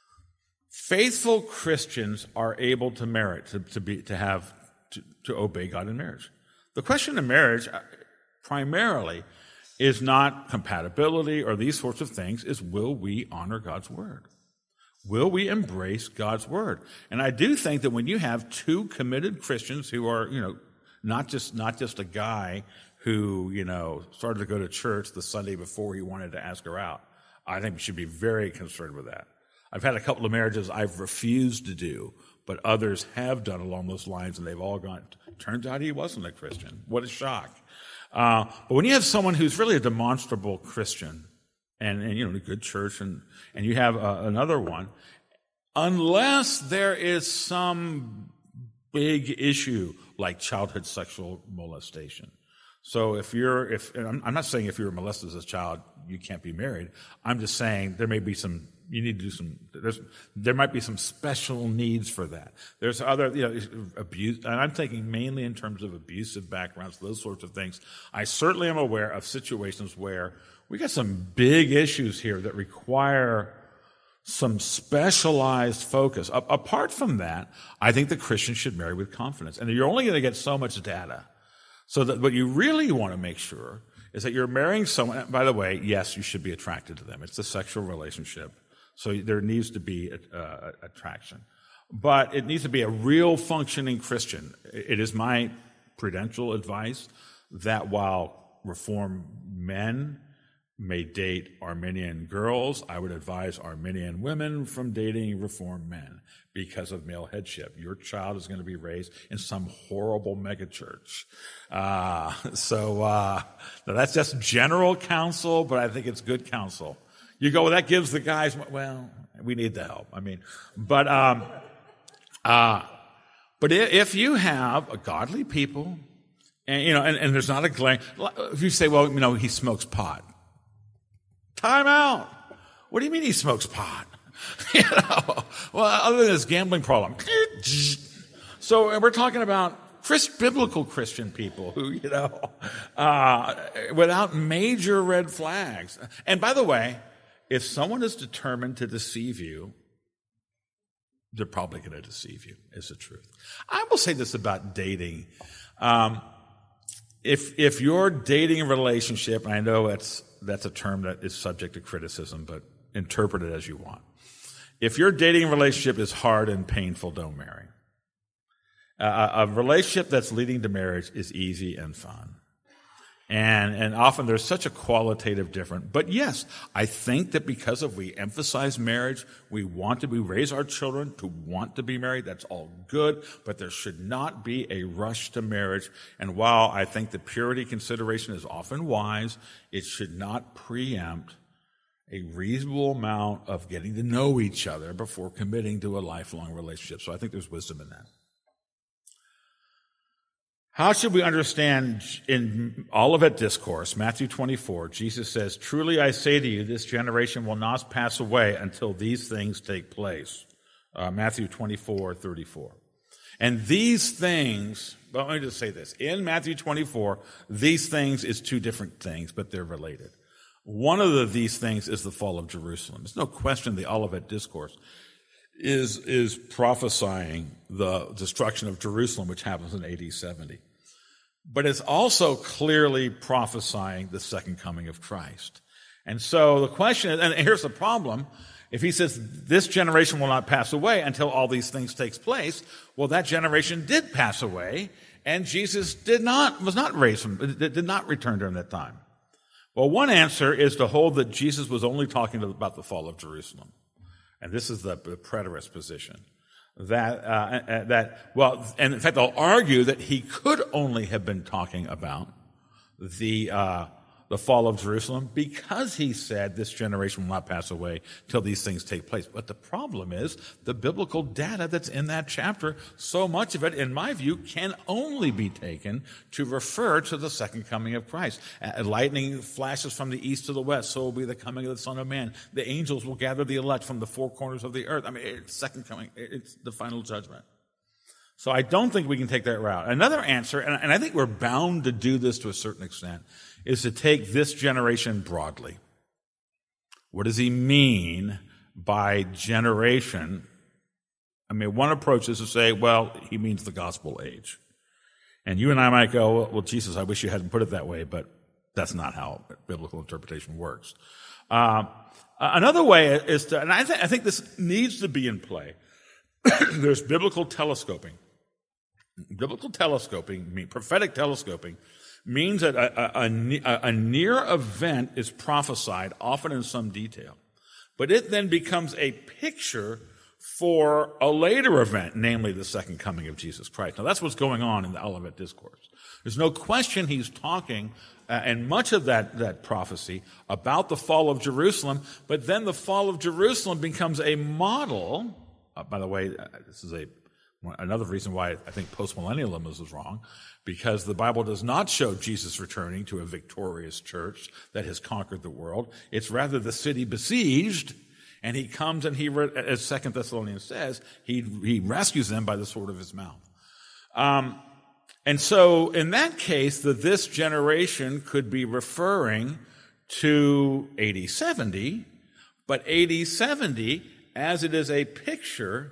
Faithful Christians are able to merit, to, to be, to have, to, to obey God in marriage. The question of marriage, primarily, is not compatibility or these sorts of things, is will we honor God's word? Will we embrace God's word? And I do think that when you have two committed Christians who are, you know, not just, not just a guy who, you know, started to go to church the Sunday before he wanted to ask her out. I think we should be very concerned with that. I've had a couple of marriages I've refused to do, but others have done along those lines, and they've all gone, turns out he wasn't a Christian. What a shock. Uh, but when you have someone who's really a demonstrable Christian, and, and you know, a good church, and, and you have uh, another one, unless there is some big issue like childhood sexual molestation. So if you're, if I'm not saying if you were molested as a child, you can't be married. I'm just saying there may be some, you need to do some, there's, there might be some special needs for that. There's other, you know, abuse, and I'm thinking mainly in terms of abusive backgrounds, those sorts of things. I certainly am aware of situations where we got some big issues here that require some specialized focus. A- apart from that, I think the Christian should marry with confidence. And you're only going to get so much data. So that what you really want to make sure is that you're marrying someone. By the way, yes, you should be attracted to them. It's a sexual relationship. So there needs to be uh, attraction. But it needs to be a real functioning Christian. It is my prudential advice that while Reformed men may date Arminian girls, I would advise Arminian women from dating Reformed men because of male headship. Your child is going to be raised in some horrible megachurch. Uh, so uh, now that's just general counsel, but I think it's good counsel. You go, well, that gives the guys, well, we need the help. I mean, but um, uh, but if you have a godly people, and you know, and, and there's not a glaring, if you say, well, you know, he smokes pot. time out. What do you mean he smokes pot? You know, well, other than his gambling problem. So we're talking about Christ, biblical Christian people who, you know, uh, without major red flags. And by the way, if someone is determined to deceive you, they're probably going to deceive you, is the truth. I will say this about dating. Um, if if you're dating a relationship, and I know that's, that's a term that is subject to criticism, but interpret it as you want. If your dating relationship is hard and painful, don't marry. Uh, a relationship that's leading to marriage is easy and fun. And and often there's such a qualitative difference. But yes, I think that because of we emphasize marriage, we want to, we raise our children to want to be married. That's all good, but there should not be a rush to marriage. And while I think the purity consideration is often wise, it should not preempt a reasonable amount of getting to know each other before committing to a lifelong relationship. So I think there's wisdom in that. How should we understand in Olivet Discourse, Matthew twenty-four, Jesus says, "Truly I say to you, this generation will not pass away until these things take place." Uh, Matthew twenty-four, thirty-four. And these things, well, let me just say this. In Matthew twenty-four, these things is two different things, but they're related. One of the, these things is the fall of Jerusalem. There's no question the Olivet Discourse is, is prophesying the destruction of Jerusalem, which happens in A D seventy. But it's also clearly prophesying the second coming of Christ. And so the question is, and here's the problem, if he says this generation will not pass away until all these things takes place, well, that generation did pass away, and Jesus did not, was not raised from, did not return during that time. Well, one answer is to hold that Jesus was only talking about the fall of Jerusalem. And this is the, the preterist position. That, uh, that, well, and in fact, they'll argue that he could only have been talking about the, uh, the fall of Jerusalem because he said this generation will not pass away till these things take place. But the problem is the biblical data that's in that chapter, so much of it, in my view, can only be taken to refer to the second coming of Christ. Uh, lightning flashes from the east to the west, so will be the coming of the Son of Man. The angels will gather the elect from the four corners of the earth. I mean, it's second coming. It's the final judgment. So I don't think we can take that route. Another answer, and, and I think we're bound to do this to a certain extent, is to take this generation broadly. What does he mean by generation? I mean, one approach is to say, well, he means the gospel age. And you and I might go, well, Jesus, I wish you hadn't put it that way, but that's not how biblical interpretation works. Uh, another way is to, and I, th- I think this needs to be in play, there's biblical telescoping. Biblical telescoping, mean prophetic telescoping, means that a, a, a, a near event is prophesied, often in some detail. But it then becomes a picture for a later event, namely the second coming of Jesus Christ. Now, that's what's going on in the Olivet Discourse. There's no question he's talking, uh, and much of that, that prophecy, about the fall of Jerusalem, but then the fall of Jerusalem becomes a model. Uh, by the way, uh, this is a another reason why I think postmillennialism is wrong, because the Bible does not show Jesus returning to a victorious church that has conquered the world. It's rather the city besieged, and he comes and he, as Second Thessalonians says, he he rescues them by the sword of his mouth. Um, and so in that case, the this generation could be referring to A D seventy, but A D seventy, as it is a picture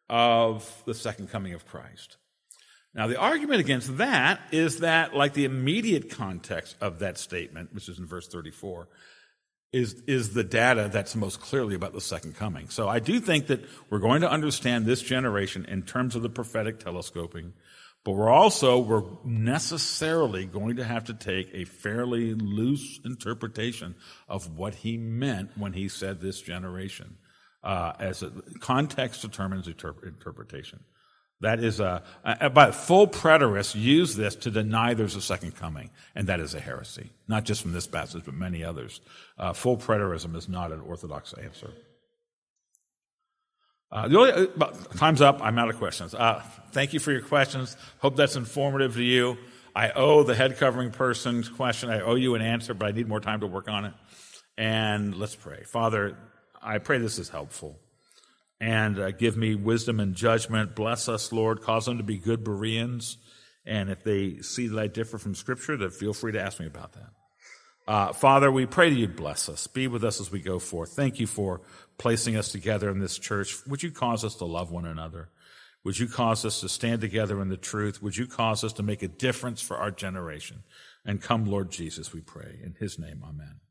of the second coming of Christ. Now, the argument against that is that, like, the immediate context of that statement, which is in verse thirty-four, is, is the data that's most clearly about the second coming. So I do think that we're going to understand this generation in terms of the prophetic telescoping, but we're also, we're necessarily going to have to take a fairly loose interpretation of what he meant when he said this generation. Uh, as a, context determines interp- interpretation. That is a, a, but full preterists use this to deny there's a second coming, and that is a heresy. Not just from this passage, but many others. Uh, full preterism is not an orthodox answer. Uh, the only, uh, time's up. I'm out of questions. Uh, thank you for your questions. Hope that's informative to you. I owe the head covering person's question. I owe you an answer, but I need more time to work on it. And let's pray. Father, I pray this is helpful. And uh, give me wisdom and judgment. Bless us, Lord. Cause them to be good Bereans. And if they see that I differ from Scripture, then feel free to ask me about that. Uh, Father, we pray that you'd bless us. Be with us as we go forth. Thank you for placing us together in this church. Would you cause us to love one another? Would you cause us to stand together in the truth? Would you cause us to make a difference for our generation? And come, Lord Jesus, we pray. In his name, amen.